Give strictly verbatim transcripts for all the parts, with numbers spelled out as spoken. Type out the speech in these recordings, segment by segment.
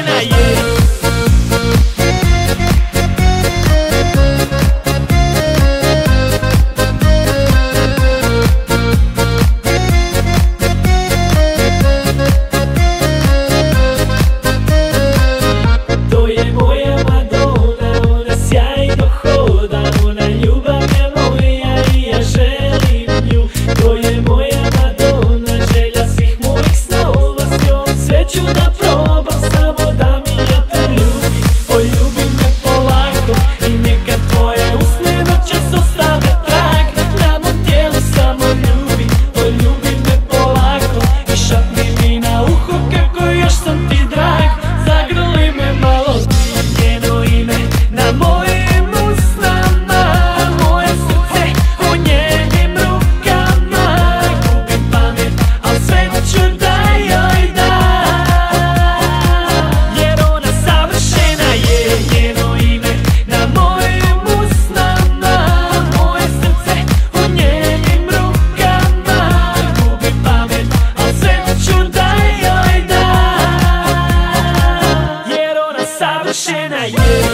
savršena je. To je moja Madonna, ona sjajno hoda, ona ljubav je moja i ja želim nju. To je moja Madonna, želja svih mojih snova, s njom sve ću da probam, samo da mi ja te ljubim. Poljubi me polako i neka tvoje usne noćas ostave trag na mom tijelu, samo ljubi. Poljubi me polako i šapni mi na uho kako još sam ti drag. Zagrli me malo njeno ime na mojim usnama, moje srce u njenim rukama. Gubim pamet, al sve ću da joj dam, jer ona savršena je. Njeno ime na mojim usnama, moje srce u njenim rukama. Gubim pamet, al sve ću da joj dam, jer ona savršena je.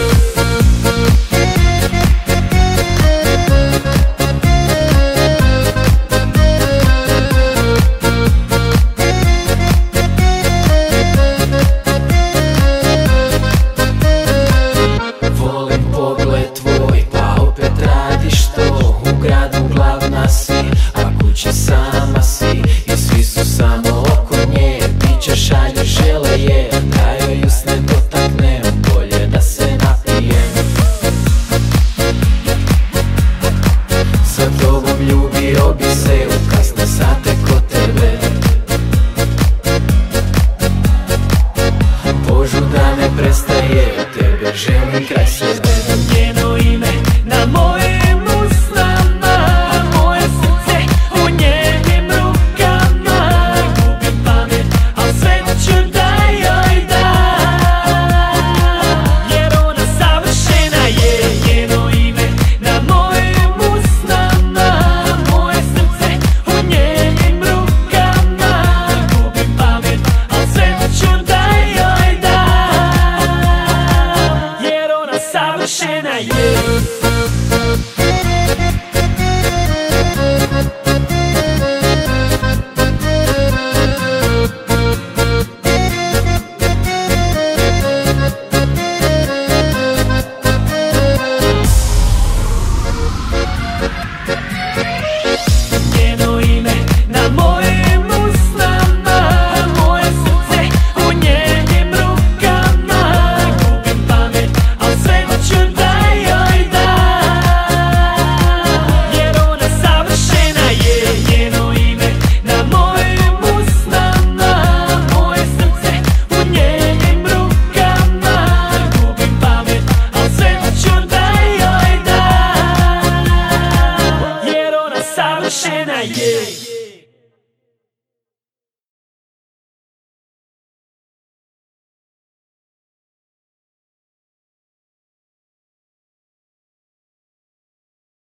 Volim pogled tvoj, pa opet radiš to. U gradu glavna si, a kući sama si. I svi su samo oko nje, piće šalje, žele je. Da joj usne dotaknem, bolje da se napijem. Sa tobom ljubio bi se u kasne sate kod tebe. Požuda ne prestaje, od tebe želim kraj sebe. Njeno ime na mojim usnama, moje srce u njenim rukama. Gubim pamet, al sve ću da joj dam, jer ona savršena je. Njeno ime na mojim usnama, moje srce u njenim rukama. Gubim pamet, al sve ću da joj dam, jer ona savršena je. Njeno ime na mojim usnama, moje srce u njenim rukama. Gubim pamet, al sve ću da joj dam, jer ona savršena je. Njeno ime na mojim usnama, moje srce u njenim rukama. Gubim pamet, al sve ću da joj dam, jer ona savršena je.